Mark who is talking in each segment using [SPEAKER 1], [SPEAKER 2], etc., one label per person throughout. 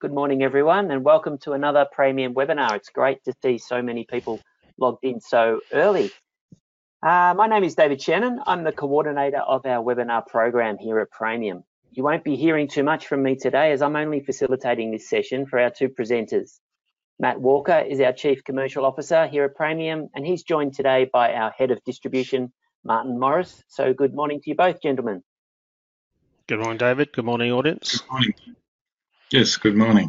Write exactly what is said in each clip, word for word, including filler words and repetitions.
[SPEAKER 1] Good morning, everyone, and welcome to another Praemium webinar. It's great to see so many people logged in so early. Uh, my name is David Shannon. I'm the coordinator of our webinar program here at Praemium. You won't be hearing too much from me today as I'm only facilitating this session for our two presenters. Matt Walker is our Chief Commercial Officer here at Praemium, and he's joined today by our Head of Distribution, Martin Morris. So good morning to you both, gentlemen.
[SPEAKER 2] Good morning, David. Good morning, audience.
[SPEAKER 3] Good morning. Yes, good morning.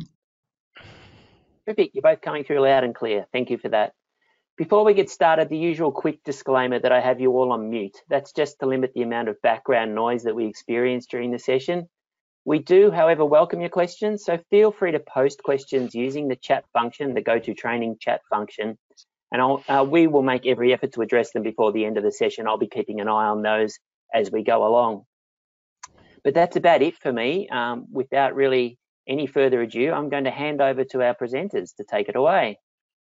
[SPEAKER 1] Terrific. You're both coming through loud and clear. Thank you for that. Before we get started, the usual quick disclaimer that I have you all on mute. That's just to limit the amount of background noise that we experience during the session. We do, however, welcome your questions, so feel free to post questions using the chat function, the GoToTraining chat function, and I'll, uh, we will make every effort to address them before the end of the session. I'll be keeping an eye on those as we go along. But that's about it for me. Um, without really any further ado, I'm going to hand over to our presenters to take it away.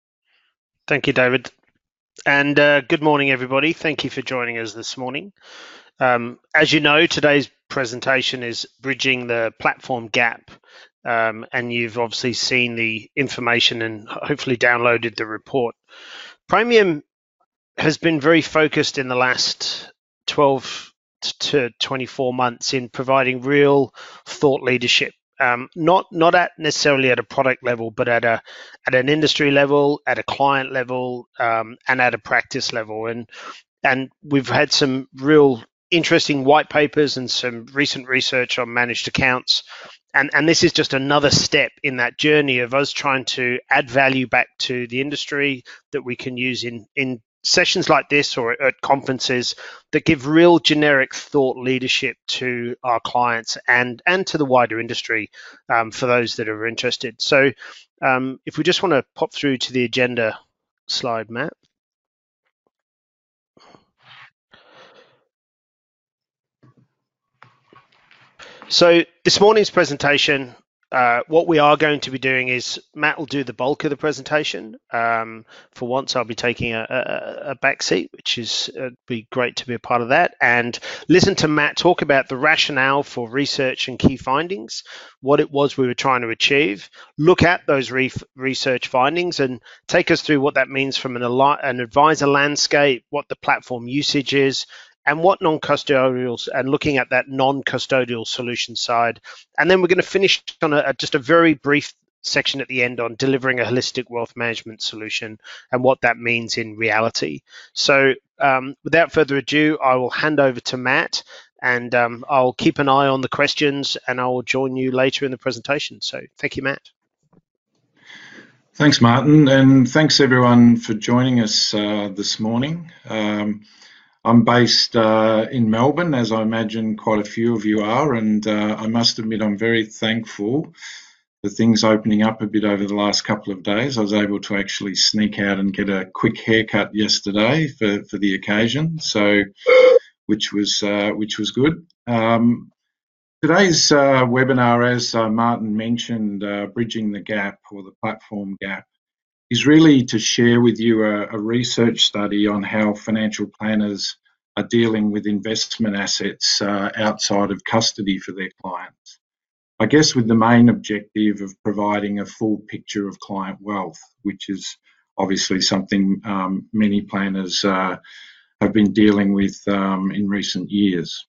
[SPEAKER 2] Thank you, David. And uh, good morning, everybody. Thank you for joining us this morning. Um, as you know, today's presentation is bridging the platform gap. Um, and you've obviously seen the information and hopefully downloaded the report. Praemium has been very focused in the last twelve to twenty-four months in providing real thought leadership. Um, not not at necessarily at a product level, but at a at an industry level, at a client level, um, and at a practice level. And and we've had some real interesting white papers and some recent research on managed accounts. And and this is just another step in that journey of us trying to add value back to the industry that we can use in in sessions like this or at conferences that give real generic thought leadership to our clients and and to the wider industry um, for those that are interested. So um, if we just want to pop through to the agenda slide, Matt. So this morning's presentation, uh, what we are going to be doing is Matt will do the bulk of the presentation. Um, for once, I'll be taking a, a, a back seat, which is uh, be great to be a part of that, and listen to Matt talk about the rationale for research and key findings, what it was we were trying to achieve, look at those re research findings and take us through what that means from an, an advisor landscape, what the platform usage is, and what non-custodials, and looking at that non-custodial solution side. And then we're going to finish on a, just a very brief section at the end on delivering a holistic wealth management solution and what that means in reality. So um, without further ado, I will hand over to Matt, and um, I'll keep an eye on the questions and I will join you later in the presentation. So thank you, Matt.
[SPEAKER 3] Thanks, Martin, and thanks everyone for joining us uh, this morning. Um, I'm based uh, in Melbourne, as I imagine quite a few of you are, and uh, I must admit I'm very thankful for things opening up a bit over the last couple of days. I was able to actually sneak out and get a quick haircut yesterday for, for the occasion, so which was uh, which was good. Um, today's uh, webinar, as uh, Martin mentioned, uh, Bridging the Gap, or the Platform Gap, is really to share with you a, a research study on how financial planners are dealing with investment assets uh, outside of custody for their clients. I guess with the main objective of providing a full picture of client wealth, which is obviously something um, many planners uh, have been dealing with um, in recent years.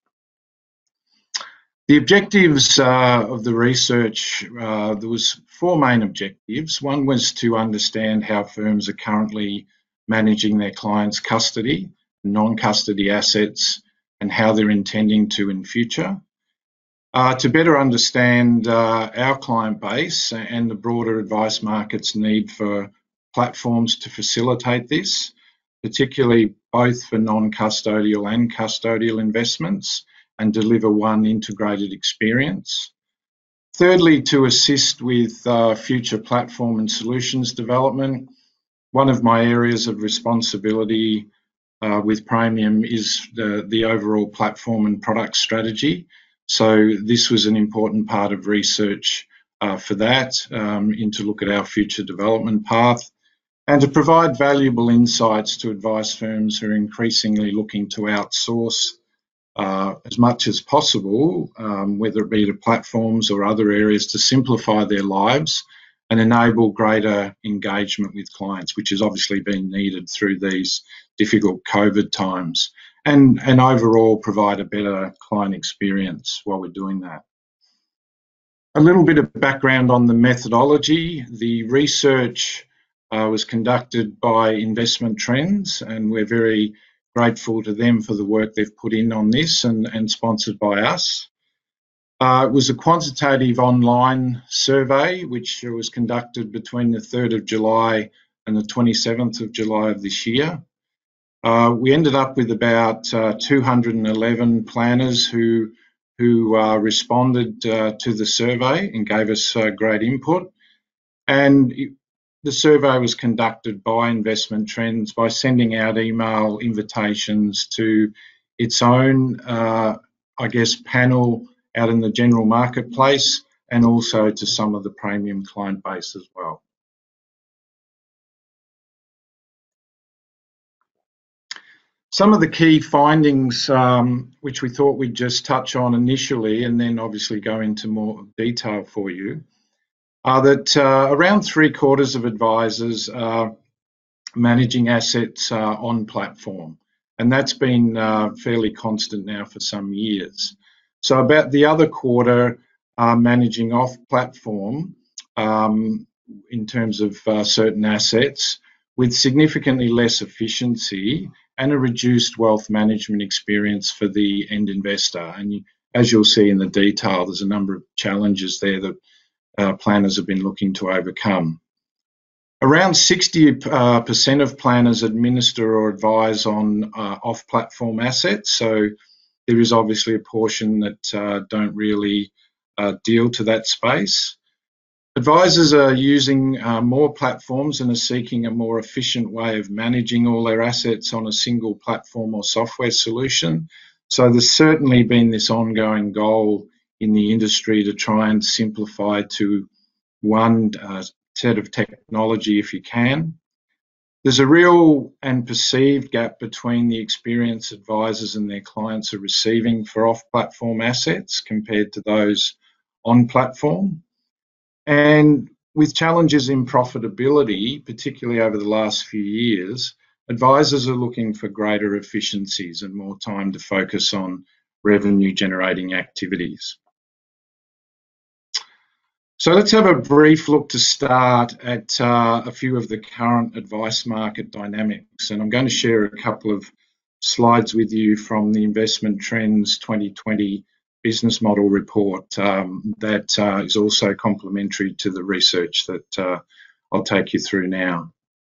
[SPEAKER 3] The objectives uh, of the research, uh, there was four main objectives. One was to understand how firms are currently managing their clients' custody, non-custody assets, and how they're intending to in future. Uh, to better understand uh, our client base and the broader advice market's need for platforms to facilitate this, particularly both for non-custodial and custodial investments, and deliver one integrated experience. Thirdly, to assist with uh, future platform and solutions development. One of my areas of responsibility uh, with Praemium is the, the overall platform and product strategy. So this was an important part of research uh, for that, um, and to look at our future development path, and to provide valuable insights to advice firms who are increasingly looking to outsource uh, as much as possible, um, whether it be to platforms or other areas, to simplify their lives and enable greater engagement with clients, which has obviously been needed through these difficult COVID times, and, and overall provide a better client experience while we're doing that. A little bit of background on the methodology. The research uh, was conducted by Investment Trends, and we're very grateful to them for the work they've put in on this, and, and sponsored by us. Uh, it was a quantitative online survey which was conducted between the third of July and the twenty-seventh of July of this year. Uh, we ended up with about uh, two hundred eleven planners who who uh, responded uh, to the survey and gave us uh, great input. And it, the survey was conducted by Investment Trends by sending out email invitations to its own, uh, I guess, panel out in the general marketplace, and also to some of the premium client base as well. Some of the key findings, um, which we thought we'd just touch on initially and then obviously go into more detail for you, are that uh, around three quarters of advisors are managing assets uh, on platform, and that's been uh, fairly constant now for some years. So about the other quarter are managing off platform um, in terms of uh, certain assets with significantly less efficiency and a reduced wealth management experience for the end investor. And you, as you'll see in the detail, there's a number of challenges there that uh, planners have been looking to overcome. Around sixty percent uh, of planners administer or advise on uh, off-platform assets, so there is obviously a portion that uh, don't really uh, deal to that space. Advisors are using uh, more platforms and are seeking a more efficient way of managing all their assets on a single platform or software solution. So there's certainly been this ongoing goal in the industry to try and simplify to one uh, set of technology if you can. There's a real and perceived gap between the experience advisors and their clients are receiving for off-platform assets compared to those on-platform. And with challenges in profitability, particularly over the last few years, advisors are looking for greater efficiencies and more time to focus on revenue-generating activities. So let's have a brief look to start at uh, a few of the current advice market dynamics. And I'm going to share a couple of slides with you from the Investment Trends twenty twenty business model report um, that uh, is also complementary to the research that uh, I'll take you through now.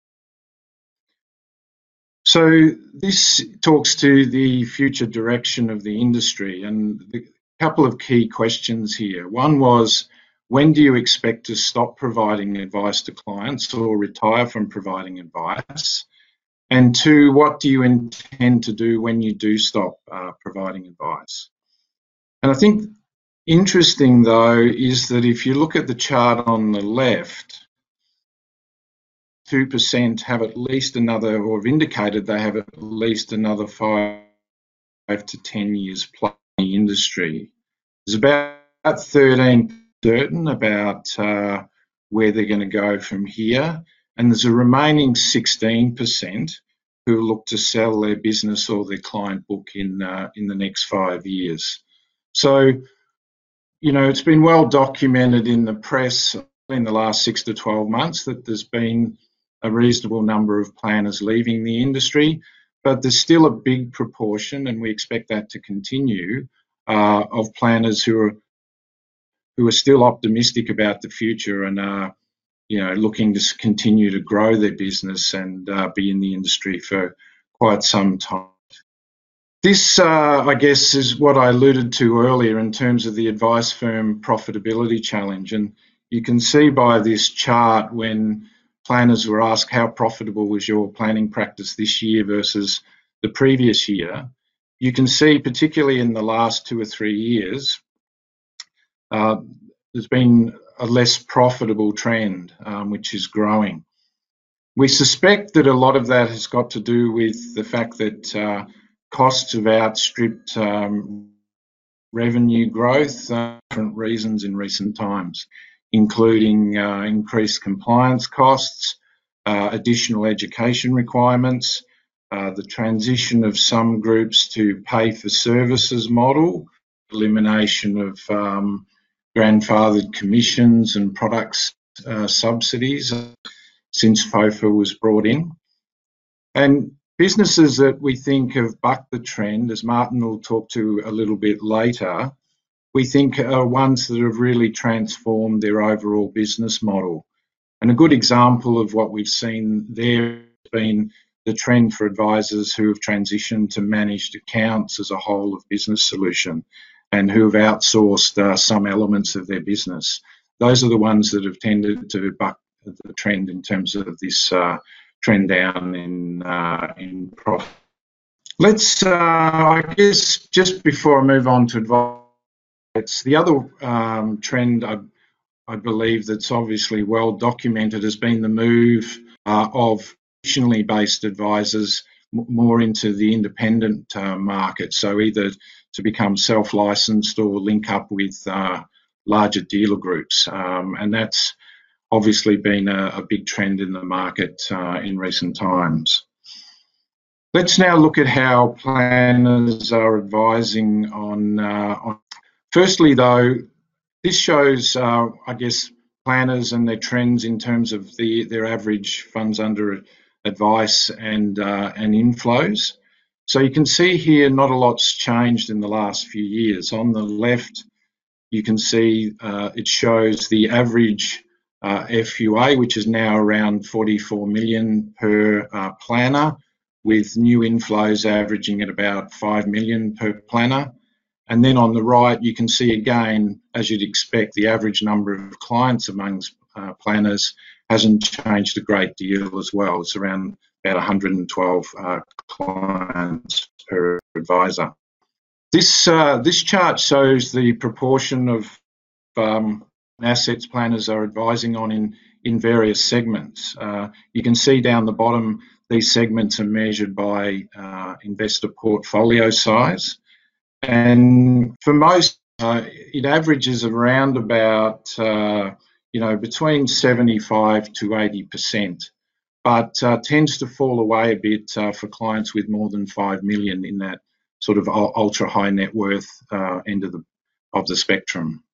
[SPEAKER 3] So this talks to the future direction of the industry, and a couple of key questions here. One was, when do you expect to stop providing advice to clients or retire from providing advice? And two, what do you intend to do when you do stop uh, providing advice? And I think interesting, though, is that if you look at the chart on the left, two percent have at least another, or have indicated they have at least another five to ten years plus in the industry. There's about thirteen certain about uh, where they're going to go from here, and there's a remaining sixteen percent who look to sell their business or their client book in uh, in the next five years. So, you know, it's been well documented in the press in the last six to twelve months that there's been a reasonable number of planners leaving the industry, but there's still a big proportion, and we expect that to continue, uh, of planners who are who are still optimistic about the future and are, you know, looking to continue to grow their business and uh, be in the industry for quite some time. This, uh, I guess, is what I alluded to earlier in terms of the advice firm profitability challenge. And you can see by this chart, when planners were asked how profitable was your planning practice this year versus the previous year, you can see, particularly in the last two or three years, uh, there's been a less profitable trend, um, which is growing. We suspect that a lot of that has got to do with the fact that uh, costs have outstripped um, revenue growth for different reasons in recent times, including uh, increased compliance costs, uh, additional education requirements, uh, the transition of some groups to pay for services model, elimination of um, grandfathered commissions and products uh, subsidies since FOFA was brought in. And businesses that we think have bucked the trend, as Martin will talk to a little bit later, we think are ones that have really transformed their overall business model. And a good example of what we've seen there has been the trend for advisors who have transitioned to managed accounts as a whole of business solution and who have outsourced uh, some elements of their business. Those are the ones that have tended to buck the trend in terms of this uh, trend down in, uh, in profit. Let's, uh, I guess, just before I move on to advice, it's the other um, trend I, I believe that's obviously well documented has been the move uh, of traditionally based advisors more into the independent uh, market. So either to become self-licensed or link up with uh, larger dealer groups. Um, and that's obviously been a, a big trend in the market uh, in recent times. Let's now look at how planners are advising on, uh, on firstly, though, this shows, uh, I guess, planners and their trends in terms of the, their average funds under advice and, uh, and inflows. So you can see here not a lot's changed in the last few years. On the left, you can see uh, it shows the average uh, F U A, which is now around forty-four million per uh, planner, with new inflows averaging at about five million per planner. And then on the right, you can see again, as you'd expect, the average number of clients amongst uh, planners hasn't changed a great deal as well. It's around about one hundred twelve uh, clients per advisor. This uh, this chart shows the proportion of um, assets planners are advising on in, in various segments. Uh, you can see down the bottom, these segments are measured by uh, investor portfolio size. And for most, uh, it averages around about, uh, you know, between seventy-five to eighty percent, but uh, tends to fall away a bit uh, for clients with more than five million in that sort of ultra high net worth uh, end of the, of the spectrum.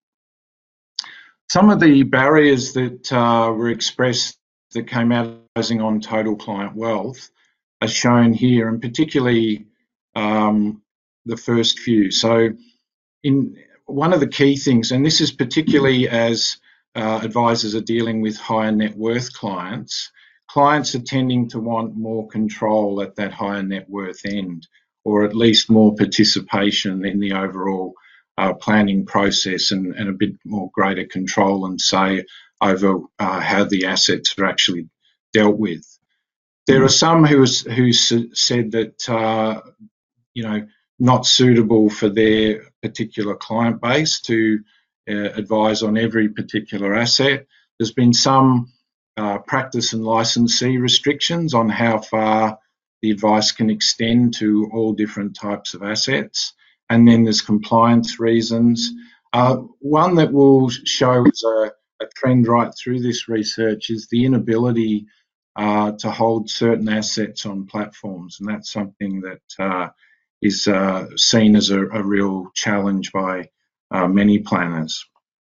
[SPEAKER 3] Some of the barriers that uh, were expressed that came out on total client wealth are shown here, and particularly um, the first few. So in one of the key things, and this is particularly as uh, advisors are dealing with higher net worth clients, clients are tending to want more control at that higher net worth end, or at least more participation in the overall uh, planning process and, and a bit more greater control and say over uh, how the assets are actually dealt with. There are some who, who said that, uh, you know, not suitable for their particular client base to uh, advise on every particular asset. There's been some uh, practice and licensee restrictions on how far the advice can extend to all different types of assets. And then there's compliance reasons. Uh, one that will show as a, a trend right through this research is the inability uh, to hold certain assets on platforms. And that's something that uh, is uh, seen as a, a real challenge by uh, many planners.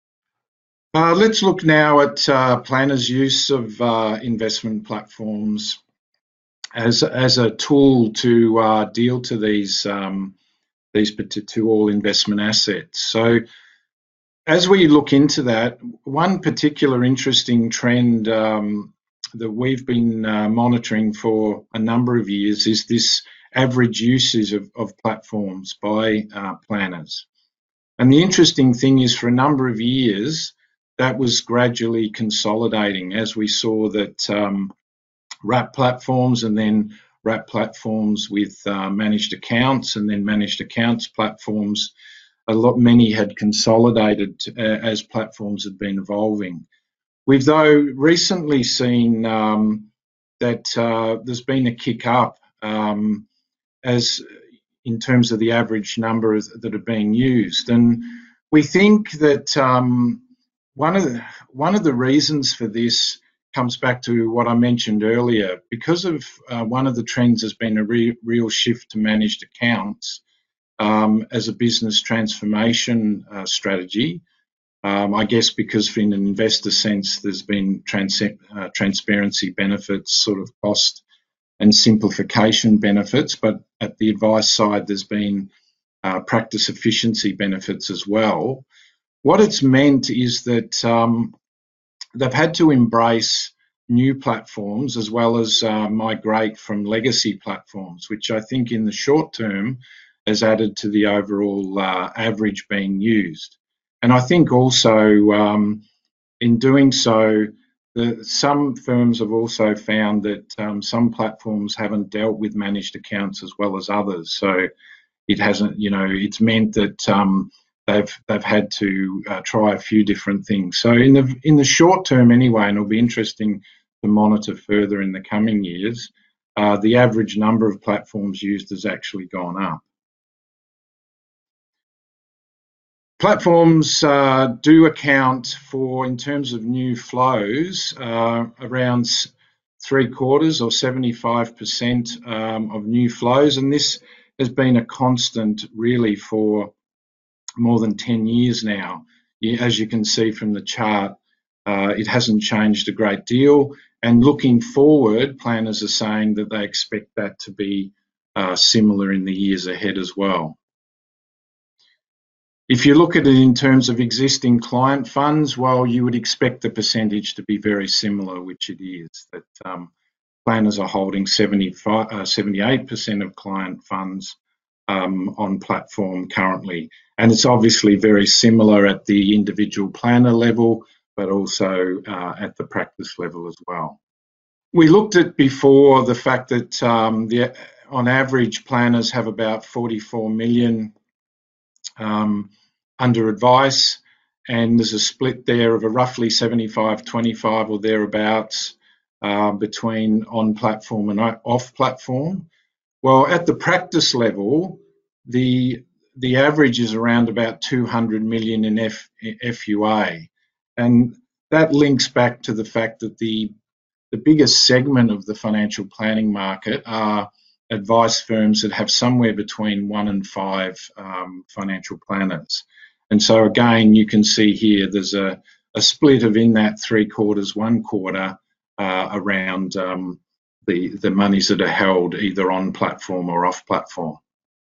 [SPEAKER 3] Uh, let's look now at uh, planners' use of uh, investment platforms as, as a tool to uh, deal to these, um, these to all investment assets. So as we look into that, one particular interesting trend um, that we've been uh, monitoring for a number of years is this average usage of, of platforms by uh, planners. And the interesting thing is for a number of years, that was gradually consolidating as we saw that um, wrap platforms and then wrap platforms with uh, managed accounts and then managed accounts platforms, a lot, many had consolidated uh, as platforms had been evolving. We've though recently seen um, that uh, there's been a kick up um, as in terms of the average number that are being used. And we think that um, one of the, one of the reasons for this comes back to what I mentioned earlier. Because of uh, one of the trends has been a re real shift to managed accounts um, as a business transformation uh, strategy. Um, I guess because in an investor sense, there's been trans uh, transparency benefits, sort of cost and simplification benefits, but at the advice side, there's been uh, practice efficiency benefits as well. What it's meant is that um, they've had to embrace new platforms as well as uh, migrate from legacy platforms, which I think in the short term has added to the overall uh, average being used. And I think also um, in doing so, the, some firms have also found that um, some platforms haven't dealt with managed accounts as well as others. So it hasn't, you know, it's meant that um, they've they've had to uh, try a few different things. So in the in the short term anyway, and it'll be interesting to monitor further in the coming years, uh, the average number of platforms used has actually gone up. Platforms uh, do account for, in terms of new flows, uh, around three quarters or seventy-five percent um, of new flows, and this has been a constant really for more than ten years now. As you can see from the chart, uh, it hasn't changed a great deal, and looking forward, planners are saying that they expect that to be uh, similar in the years ahead as well. If you look at it in terms of existing client funds, well, you would expect the percentage to be very similar, which it is, that um, planners are holding seventy-five, uh, seventy-eight percent of client funds um, on platform currently. And it's obviously very similar at the individual planner level, but also uh, at the practice level as well. We looked at before the fact that um, the, on average, planners have about forty-four million Um, under advice, and there's a split there of a roughly seventy-five twenty-five or thereabouts uh, between on-platform and off-platform. Well, at the practice level, the the average is around about two hundred million in F, F U A, and that links back to the fact that the the biggest segment of the financial planning market are advice firms that have somewhere between one and five um, financial planners. And so again, you can see here there's a, a split of in that three quarters, one quarter uh, around um, the, the monies that are held either on platform or off platform.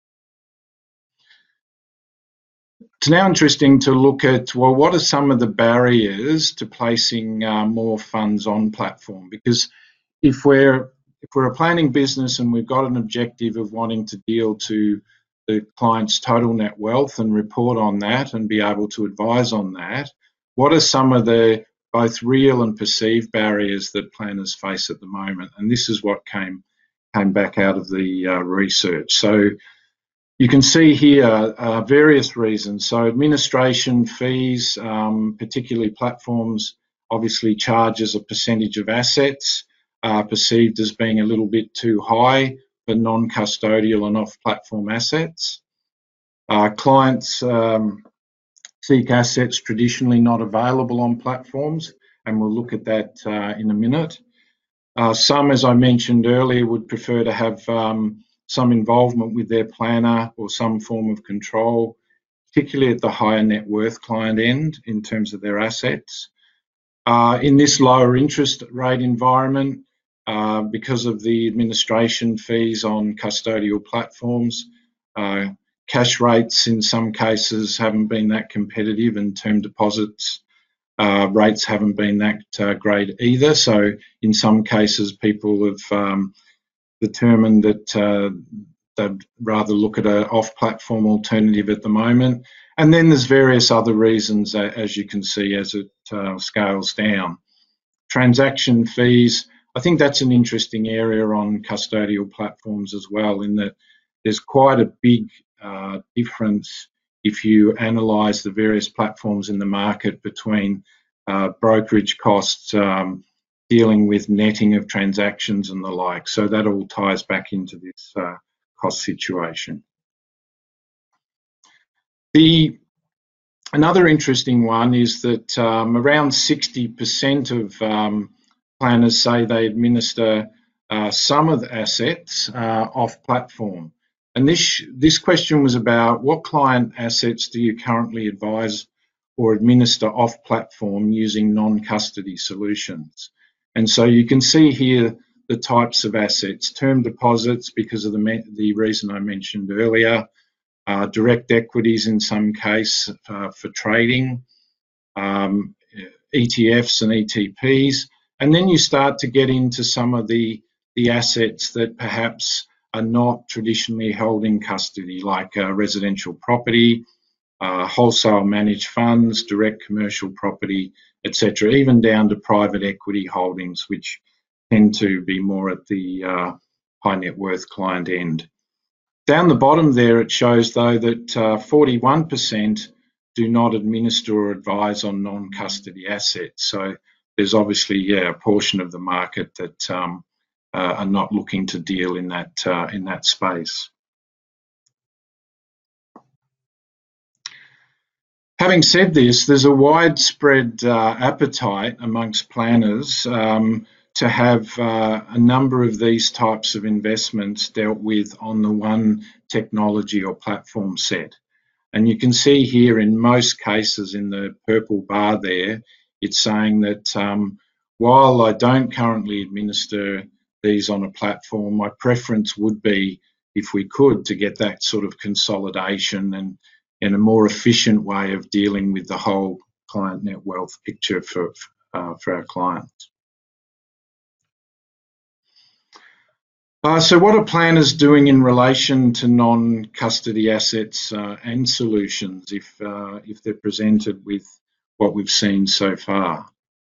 [SPEAKER 3] It's now interesting to look at, well, what are some of the barriers to placing uh, more funds on platform? Because if we're if we're a planning business and we've got an objective of wanting to deal to the client's total net wealth and report on that and be able to advise on that, what are some of the both real and perceived barriers that planners face at the moment? And this is what came came back out of the uh, research. So you can see here uh, various reasons. So administration fees, um, particularly platforms, obviously charges a percentage of assets, uh, perceived as being a little bit too high for non-custodial and off-platform assets. Uh, clients um, seek assets traditionally not available on platforms, and we'll look at that uh, in a minute. Uh, some, as I mentioned earlier, would prefer to have um, some involvement with their planner or some form of control, particularly at the higher net worth client end in terms of their assets. Uh, in this lower interest rate environment, uh, because of the administration fees on custodial platforms, uh, cash rates in some cases haven't been that competitive, and term deposits uh, rates haven't been that uh, great either. So in some cases, people have um, determined that uh, they'd rather look at an off-platform alternative at the moment. And then there's various other reasons, uh, as you can see, as it uh, scales down. Transaction fees, I think that's an interesting area on custodial platforms as well, in that there's quite a big uh, difference if you analyse the various platforms in the market between uh, brokerage costs, um, dealing with netting of transactions and the like. So that all ties back into this uh, cost situation. The Another interesting one is that um, around sixty percent of um, planners say they administer uh, some of the assets uh, off platform. And this, this question was about what client assets do you currently advise or administer off platform using non-custody solutions? And so you can see here the types of assets: term deposits, because of the, the reason I mentioned earlier, Uh, direct equities in some case uh, for trading, um, E T Fs and E T Ps, and then you start to get into some of the, the assets that perhaps are not traditionally held in custody, like uh, residential property, uh, wholesale managed funds, direct commercial property, et cetera, even down to private equity holdings, which tend to be more at the uh, high net worth client end. Down the bottom there, it shows, though, that uh, forty-one percent do not administer or advise on non-custody assets. So there's obviously, yeah, a portion of the market that um, uh, are not looking to deal in that, uh, in that space. Having said this, there's a widespread uh, appetite amongst planners um, to have uh, a number of these types of investments dealt with on the one technology or platform set. And you can see here in most cases in the purple bar there, it's saying that um, while I don't currently administer these on a platform, my preference would be, if we could, to get that sort of consolidation and, and a more efficient way of dealing with the whole client net wealth picture for, uh, for our clients. Uh, so what are planners doing in relation to non-custody assets uh, and solutions if, uh, if they're presented with what we've seen so far?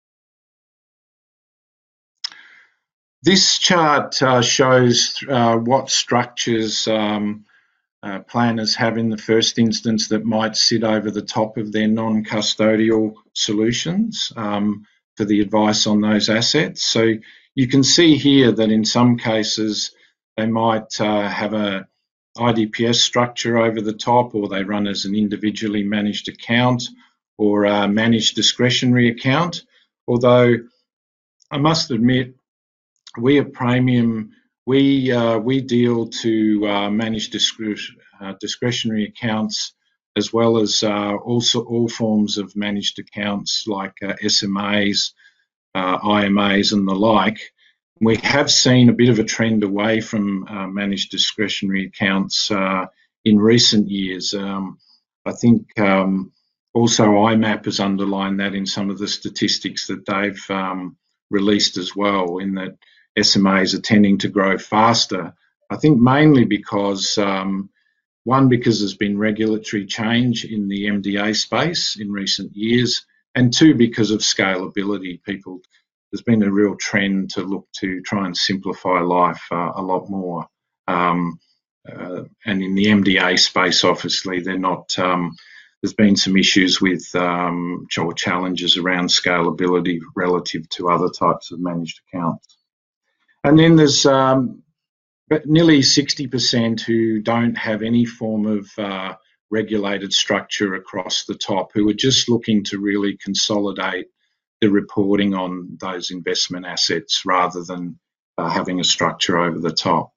[SPEAKER 3] This chart uh, shows uh, what structures um, uh, planners have in the first instance that might sit over the top of their non-custodial solutions um, for the advice on those assets. So you can see here that in some cases they might uh, have a I D P S structure over the top, or they run as an individually managed account or a managed discretionary account. Although I must admit, we at Praemium, we, uh, we deal to uh, manage discre uh, discretionary accounts, as well as uh, also all forms of managed accounts like uh, S M As, uh, I M As and the like. We have seen a bit of a trend away from uh, managed discretionary accounts uh, in recent years. Um, I think um, also I MAP has underlined that in some of the statistics that they've um, released as well, in that S M As are tending to grow faster. I think mainly because, um, one, because there's been regulatory change in the M D A space in recent years, and two, because of scalability. People, there's been a real trend to look to try and simplify life uh, a lot more. Um, uh, and in the M D A space, obviously, they're not, um, there's been some issues with um, or challenges around scalability relative to other types of managed accounts. And then there's um, nearly sixty percent who don't have any form of uh, regulated structure across the top, who are just looking to really consolidate the reporting on those investment assets rather than uh, having a structure over the top.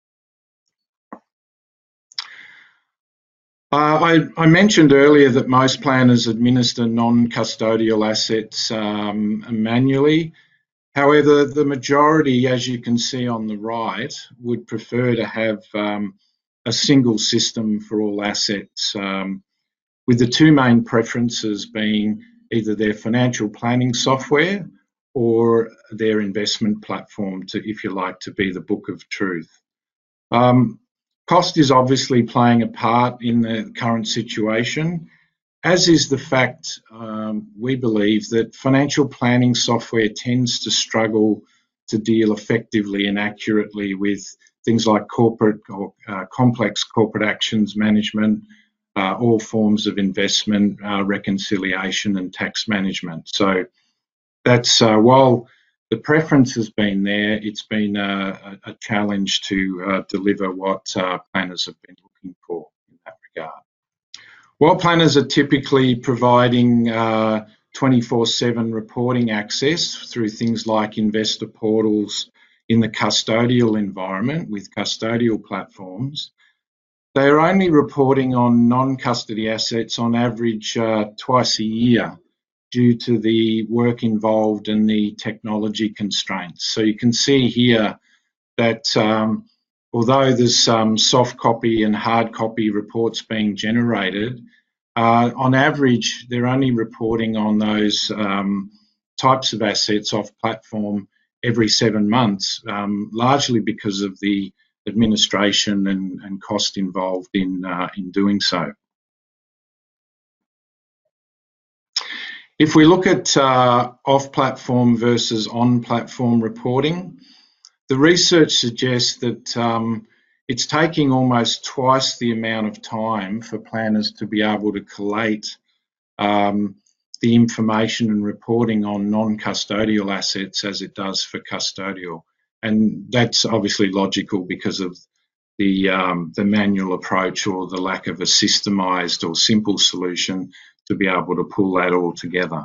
[SPEAKER 3] Uh, I, I mentioned earlier that most planners administer non-custodial assets um, manually. However, the majority, as you can see on the right, would prefer to have um, a single system for all assets, um, with the two main preferences being either their financial planning software or their investment platform, to, if you like, to be the book of truth. Um, cost is obviously playing a part in the current situation, as is the fact, um, we believe, that financial planning software tends to struggle to deal effectively and accurately with things like corporate or uh, complex corporate actions management, uh, all forms of investment, uh, reconciliation and tax management. So that's, uh, while the preference has been there, it's been a, a challenge to uh, deliver what uh, planners have been looking for in that regard. While planners are typically providing twenty-four seven uh, reporting access through things like investor portals in the custodial environment with custodial platforms, they are only reporting on non-custody assets on average uh, twice a year due to the work involved and the technology constraints. So you can see here that um, although there's some soft copy and hard copy reports being generated, uh, on average, they're only reporting on those um, types of assets off platform every seven months, um, largely because of the administration and, and cost involved in, uh, in doing so. If we look at uh, off-platform versus on-platform reporting, the research suggests that um, it's taking almost twice the amount of time for planners to be able to collate um, the information and reporting on non-custodial assets as it does for custodial. And that's obviously logical because of the, um, the manual approach or the lack of a systemised or simple solution to be able to pull that all together.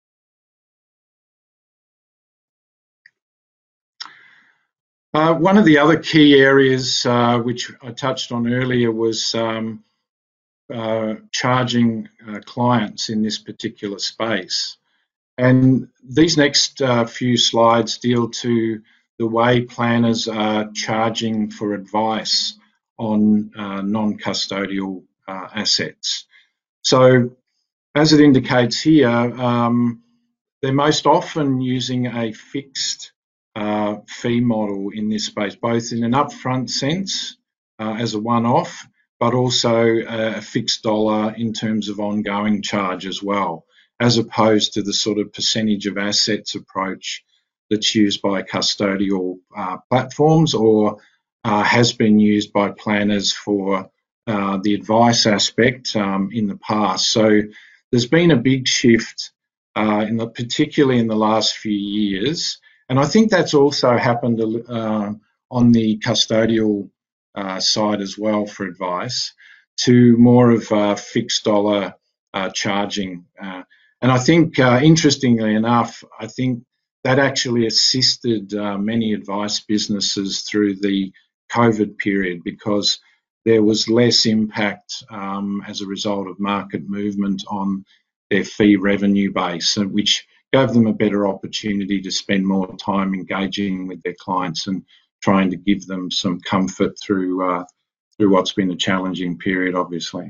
[SPEAKER 3] Uh, one of the other key areas uh, which I touched on earlier was um, uh, charging uh, clients in this particular space. And these next uh, few slides deal to the way planners are charging for advice on uh, non-custodial uh, assets. So as it indicates here, um, they're most often using a fixed uh, fee model in this space, both in an upfront sense uh, as a one-off, but also a fixed dollar in terms of ongoing charge as well, as opposed to the sort of percentage of assets approach that's used by custodial uh, platforms or uh, has been used by planners for uh, the advice aspect um, in the past. So there's been a big shift, uh, in the, particularly in the last few years, and I think that's also happened uh, on the custodial uh, side as well for advice, to more of uh, fixed dollar uh, charging. Uh, and I think, uh, interestingly enough, I think that actually assisted uh, many advice businesses through the COVID period because there was less impact um, as a result of market movement on their fee revenue base, which gave them a better opportunity to spend more time engaging with their clients and trying to give them some comfort through uh, through what's been a challenging period, obviously.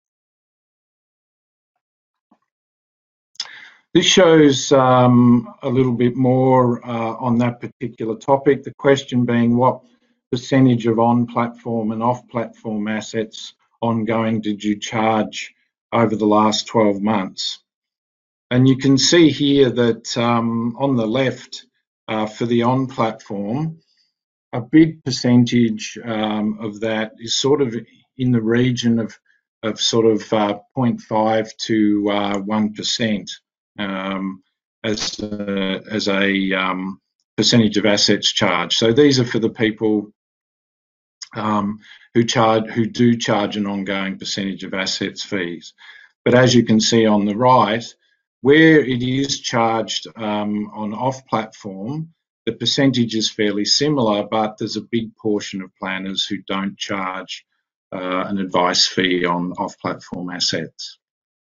[SPEAKER 3] This shows um, a little bit more uh, on that particular topic, the question being what percentage of on-platform and off-platform assets ongoing did you charge over the last twelve months? And you can see here that um, on the left, uh, for the on-platform, a big percentage um, of that is sort of in the region of, of sort of uh, zero point five to uh, one percent um, as a, as a um, percentage of assets charged. So these are for the people um, who charge, who do charge an ongoing percentage of assets fees. But as you can see on the right, where it is charged um, on off-platform, the percentage is fairly similar, but there's a big portion of planners who don't charge uh, an advice fee on off-platform assets.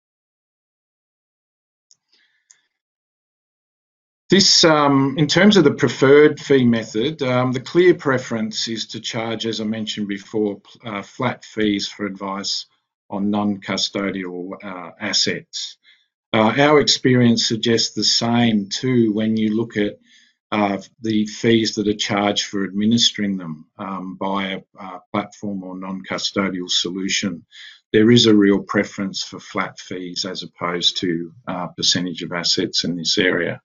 [SPEAKER 3] This, um, in terms of the preferred fee method, um, the clear preference is to charge, as I mentioned before, uh, flat fees for advice on non-custodial uh, assets. Uh, our experience suggests the same too when you look at uh, the fees that are charged for administering them um, by a, a platform or non-custodial solution. There is a real preference for flat fees as opposed to uh, percentage of assets in this area.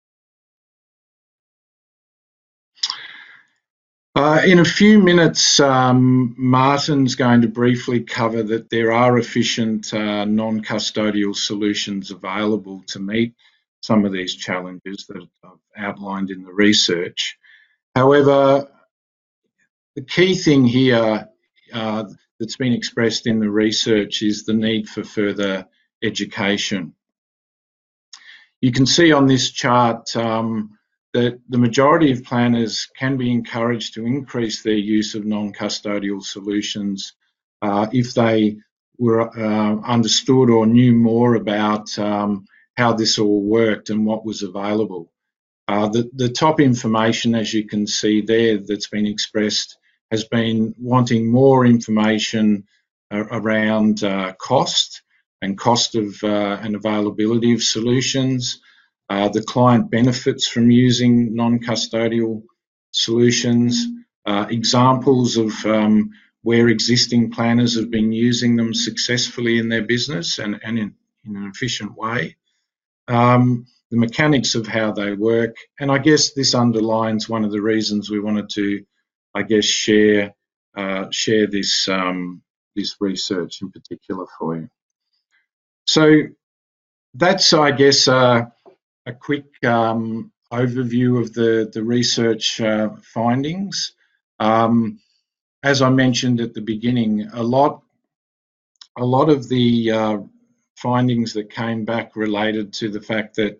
[SPEAKER 3] Uh, in a few minutes, um, Martin's going to briefly cover that there are efficient uh, non-custodial solutions available to meet some of these challenges that I've outlined in the research. However, the key thing here, uh, that's been expressed in the research is the need for further education. You can see on this chart um, that the majority of planners can be encouraged to increase their use of non-custodial solutions uh, if they were uh, understood or knew more about um, how this all worked and what was available. Uh, the, the top information, as you can see there, that's been expressed has been wanting more information uh, around uh, cost and cost of uh, and availability of solutions, uh, the client benefits from using non-custodial solutions, uh, examples of um, where existing planners have been using them successfully in their business and, and in, in an efficient way. Um, the mechanics of how they work, and I guess this underlines one of the reasons we wanted to, I guess, share uh, share this um, this research in particular for you. So that's, I guess, uh, a quick um, overview of the the research uh, findings. Um, as I mentioned at the beginning, a lot a lot of the uh, findings that came back related to the fact that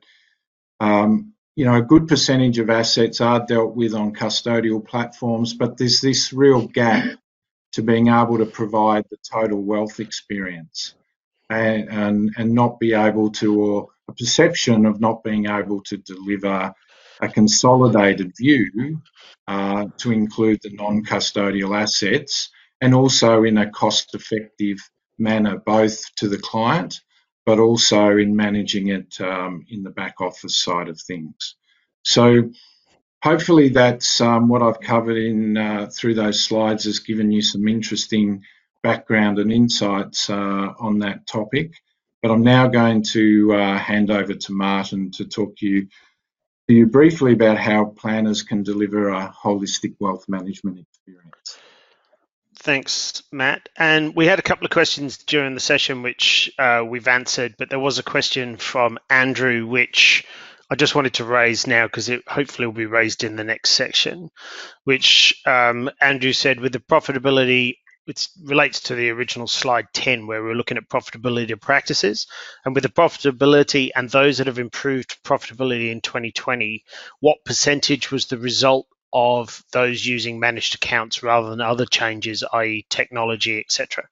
[SPEAKER 3] Um, you know, a good percentage of assets are dealt with on custodial platforms, but there's this real gap to being able to provide the total wealth experience and, and, and not be able to, or a perception of not being able to deliver a consolidated view uh, to include the non-custodial assets and also in a cost-effective manner, both to the client but also in managing it um, in the back office side of things. So hopefully that's um, what I've covered in uh, through those slides has given you some interesting background and insights uh, on that topic. But I'm now going to uh, hand over to Martin to talk to you, to you briefly about how planners can deliver a holistic wealth management experience.
[SPEAKER 2] Thanks, Matt. And we had a couple of questions during the session which uh, we've answered, but there was a question from Andrew which I just wanted to raise now because it hopefully will be raised in the next section, which um, Andrew said with the profitability, it relates to the original slide ten where we're looking at profitability of practices, and with the profitability and those that have improved profitability in twenty twenty, what percentage was the result of those using managed accounts rather than other changes, that is technology, et cetera.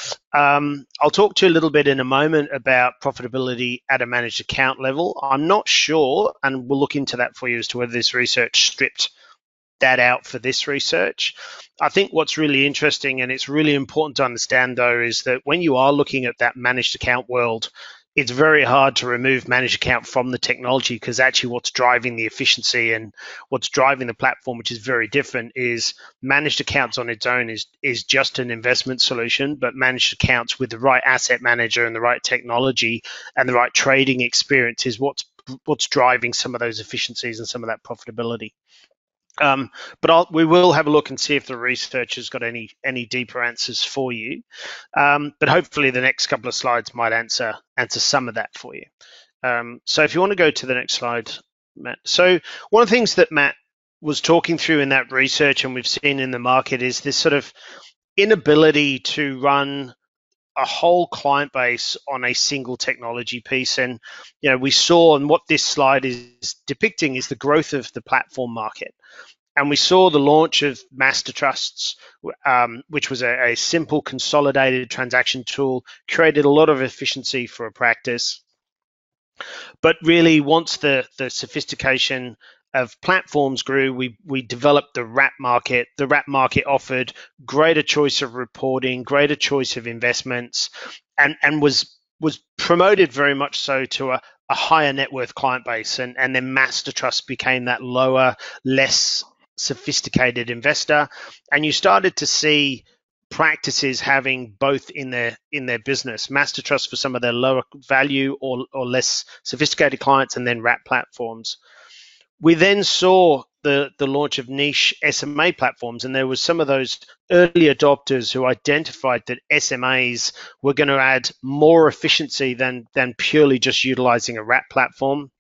[SPEAKER 2] Um, I'll talk to you a little bit in a moment about profitability at a managed account level. I'm not sure, and we'll look into that for you as to whether this research stripped that out for this research. I think what's really interesting, and it's really important to understand though, is that when you are looking at that managed account world, it's very hard to remove managed account from the technology because actually what's driving the efficiency and what's driving the platform, which is very different, is managed accounts on its own is, is just an investment solution, but managed accounts with the right asset manager and the right technology and the right trading experience is what's, what's driving some of those efficiencies and some of that profitability. Um, but I'll, we will have a look and see if the research has got any any deeper answers for you. Um, but hopefully the next couple of slides might answer answer some of that for you. Um, so if you want to go to the next slide, Matt. So one of the things that Matt was talking through in that research and we've seen in the market is this sort of inability to run a whole client base on a single technology piece. And you know, we saw, and what this slide is depicting is the growth of the platform market. And we saw the launch of Master Trusts, um, which was a, a simple consolidated transaction tool, created a lot of efficiency for a practice. But really, once the, the sophistication of platforms grew, we, we developed the wrap market. The wrap market offered greater choice of reporting, greater choice of investments, and, and was was promoted very much so to a, a higher net worth client base. And, and then Master Trust became that lower, less sophisticated investor. And you started to see practices having both in their in their business, Master Trust for some of their lower value or, or less sophisticated clients, and then wrap platforms. We then saw the, the launch of niche S M A platforms, and there was some of those early adopters who identified that S M As were going to add more efficiency than, than purely just utilizing a wrap platform.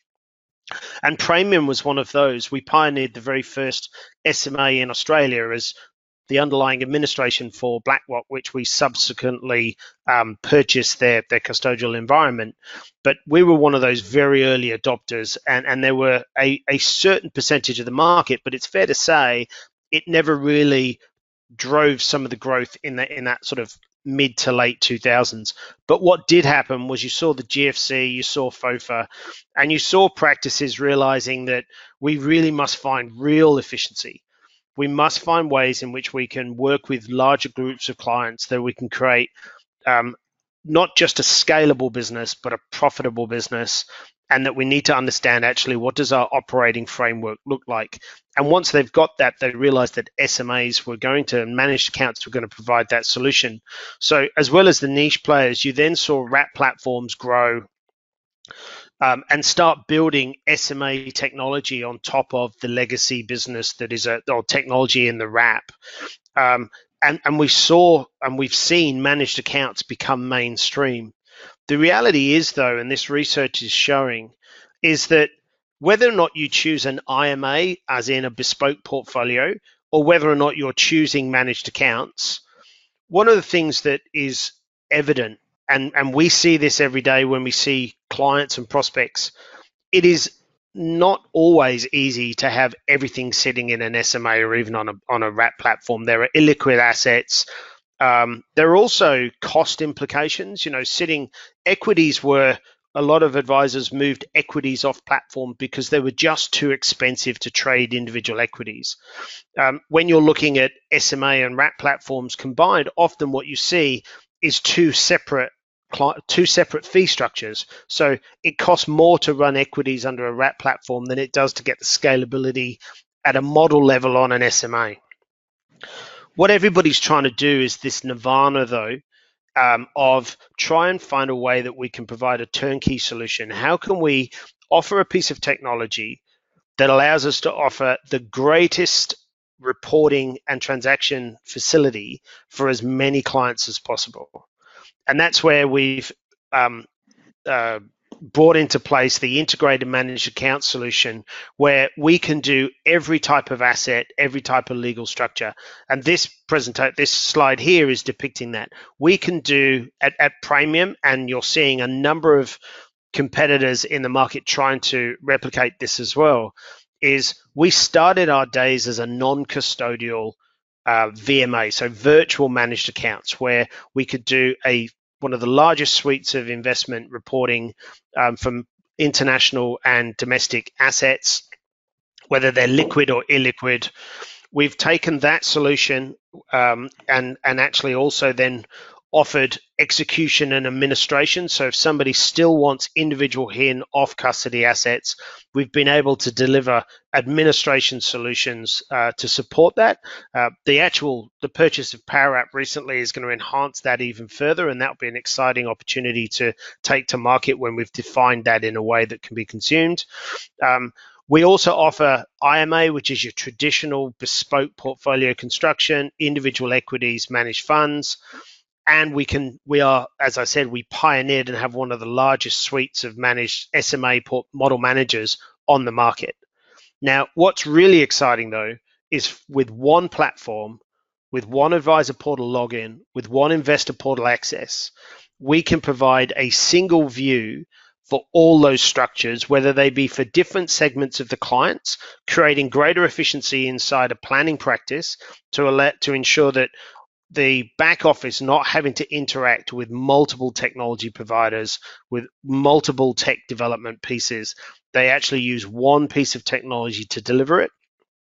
[SPEAKER 2] And Praemium was one of those. We pioneered the very first S M A in Australia as the underlying administration for BlackRock, which we subsequently um, purchased their, their custodial environment. But we were one of those very early adopters, and, and there were a, a certain percentage of the market, but it's fair to say it never really drove some of the growth in that in that sort of mid to late two thousands. But what did happen was you saw the G F C, you saw FOFA, and you saw practices realizing that we really must find real efficiency. We must find ways in which we can work with larger groups of clients, that we can create um, not just a scalable business, but a profitable business, and that we need to understand actually what does our operating framework look like. And once they've got that, they realized that S M As were going to, managed accounts were going to provide that solution. So as well as the niche players, you then saw wrap platforms grow um, and start building S M A technology on top of the legacy business that is a, or technology in the wrap. Um, and, and we saw and we've seen managed accounts become mainstream. The reality is, though, and this research is showing, is that whether or not you choose an I M A, as in a bespoke portfolio, or whether or not you're choosing managed accounts, one of the things that is evident, and, and we see this every day when we see clients and prospects, it is not always easy to have everything sitting in an S M A or even on a, on a wrap platform. There are illiquid assets. Um, there are also cost implications. You know, sitting equities were, a lot of advisors moved equities off platform because they were just too expensive to trade individual equities. Um, when you're looking at S M A and wrap platforms combined, often what you see is two separate two separate fee structures. So it costs more to run equities under a wrap platform than it does to get the scalability at a model level on an S M A. What everybody's trying to do is this nirvana, though, um, of try and find a way that we can provide a turnkey solution. How can we offer a piece of technology that allows us to offer the greatest reporting and transaction facility for as many clients as possible? And that's where we've um, uh, brought into place the integrated managed account solution, where we can do every type of asset, every type of legal structure. And this presentation, this slide here is depicting that. We can do at, at Praemium, and you're seeing a number of competitors in the market trying to replicate this as well, is we started our days as a non-custodial uh, V M A, so virtual managed accounts, where we could do a one of the largest suites of investment reporting um, from international and domestic assets, whether they're liquid or illiquid. We've taken that solution um, and, and actually also then offered execution and administration. So if somebody still wants individual H I N off custody assets, we've been able to deliver administration solutions uh, to support that. Uh, the actual, the purchase of Powerwrap recently is going to enhance that even further, and that'll be an exciting opportunity to take to market when we've defined that in a way that can be consumed. Um, We also offer I M A, which is your traditional bespoke portfolio construction, individual equities, managed funds. And we can, we are, as I said, we pioneered and have one of the largest suites of managed S M A model managers on the market. Now, what's really exciting, though, is with one platform, with one advisor portal login, with one investor portal access, we can provide a single view for all those structures, whether they be for different segments of the clients, creating greater efficiency inside a planning practice to alert, to ensure that the back office not having to interact with multiple technology providers, with multiple tech development pieces. They actually use one piece of technology to deliver it.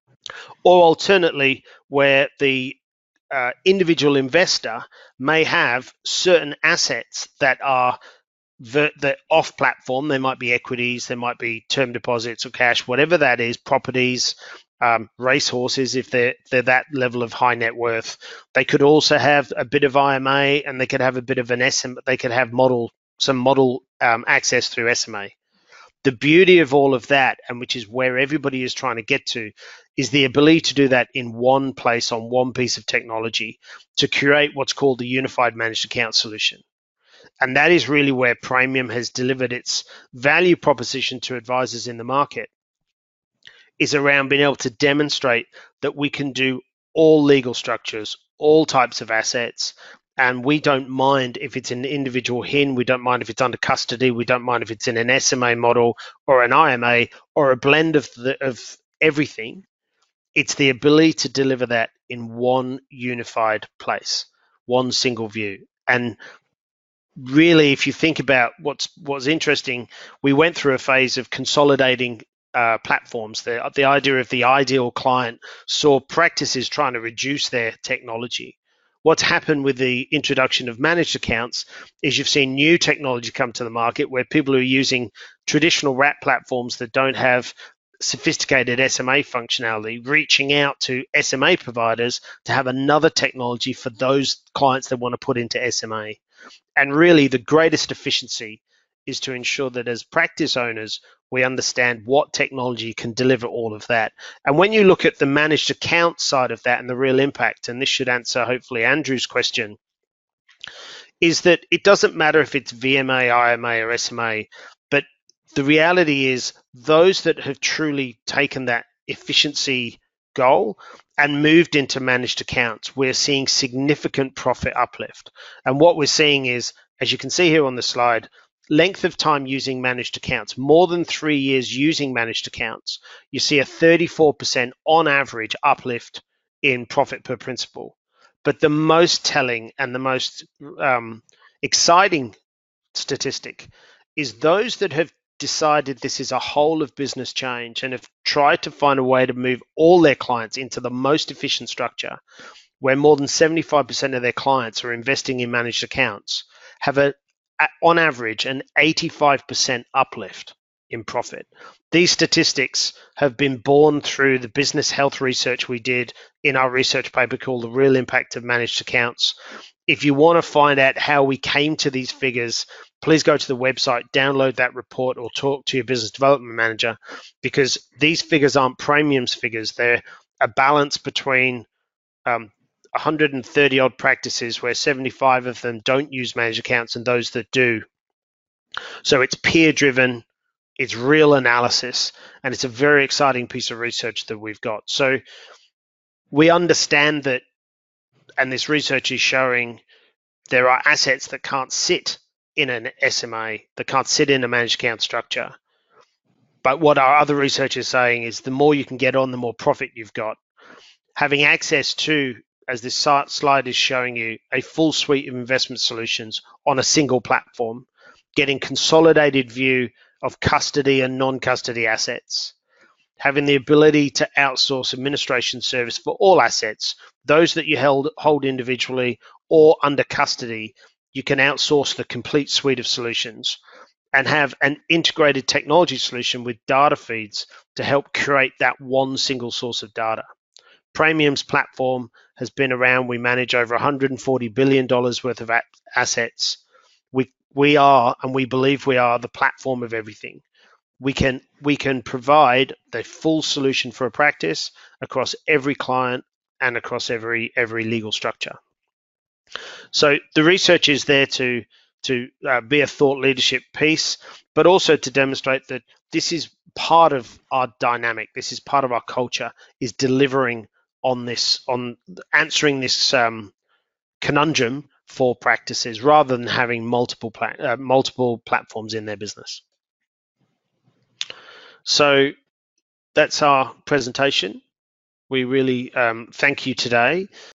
[SPEAKER 2] Or alternately, where the uh, individual investor may have certain assets that are the, the off platform. They might be equities, they might be term deposits or cash, whatever that is, properties, um, racehorses if they're, they're that level of high net worth. They could also have a bit of I M A, and they could have a bit of an S M A, they could have model some model um, access through S M A. The beauty of all of that, and which is where everybody is trying to get to, is the ability to do that in one place on one piece of technology to create what's called the unified managed account solution. And that is really where Praemium has delivered its value proposition to advisors in the market, is around being able to demonstrate that we can do all legal structures, all types of assets, and we don't mind if it's an individual H I N, we don't mind if it's under custody, we don't mind if it's in an S M A model or an I M A or a blend of, the, of everything. It's the ability to deliver that in one unified place, one single view. And really, if you think about what's what's interesting, we went through a phase of consolidating uh, platforms. The, the idea of the ideal client saw practices trying to reduce their technology. What's happened with the introduction of managed accounts is you've seen new technology come to the market where people who are using traditional wrap platforms that don't have sophisticated S M A functionality, reaching out to S M A providers to have another technology for those clients that want to put into S M A. And really, the greatest efficiency is to ensure that as practice owners, we understand what technology can deliver all of that. And when you look at the managed account side of that and the real impact, and this should answer hopefully Andrew's question, is that it doesn't matter if it's V M A, I M A, or S M A, but the reality is those that have truly taken that efficiency goal and moved into managed accounts, we're seeing significant profit uplift. And what we're seeing is, as you can see here on the slide, length of time using managed accounts, more than three years using managed accounts, you see a thirty-four percent on average uplift in profit per principal. But the most telling and the most um, exciting statistic is those that have decided this is a whole of business change and have tried to find a way to move all their clients into the most efficient structure, where more than seventy-five percent of their clients are investing in managed accounts, have a, on average, an eighty-five percent uplift in profit. These statistics have been born through the business health research we did in our research paper called The Real Impact of Managed Accounts. If you want to find out how we came to these figures, please go to the website, download that report, or talk to your business development manager, because these figures aren't premiums figures. They're a balance between um, one hundred thirty odd practices where seventy-five of them don't use managed accounts and those that do. So it's peer driven, it's real analysis, and it's a very exciting piece of research that we've got. So we understand that, and this research is showing there are assets that can't sit in an S M A, that can't sit in a managed account structure. But what our other research is saying is the more you can get on, the more profit you've got. Having access to, as this slide is showing you, a full suite of investment solutions on a single platform, getting consolidated view of custody and non-custody assets, having the ability to outsource administration service for all assets, those that you held, hold individually or under custody, you can outsource the complete suite of solutions and have an integrated technology solution with data feeds to help create that one single source of data. Praemium's platform has been around. We manage over one hundred forty billion dollars worth of assets. We, we are, and we believe we are, the platform of everything. We can, we can provide the full solution for a practice across every client and across every, every legal structure. So the research is there to, to uh, be a thought leadership piece, but also to demonstrate that this is part of our dynamic. This is part of our culture, is delivering on this, on answering this um, conundrum for practices rather than having multiple, pla uh, multiple platforms in their business. So that's our presentation. We really um, thank you today.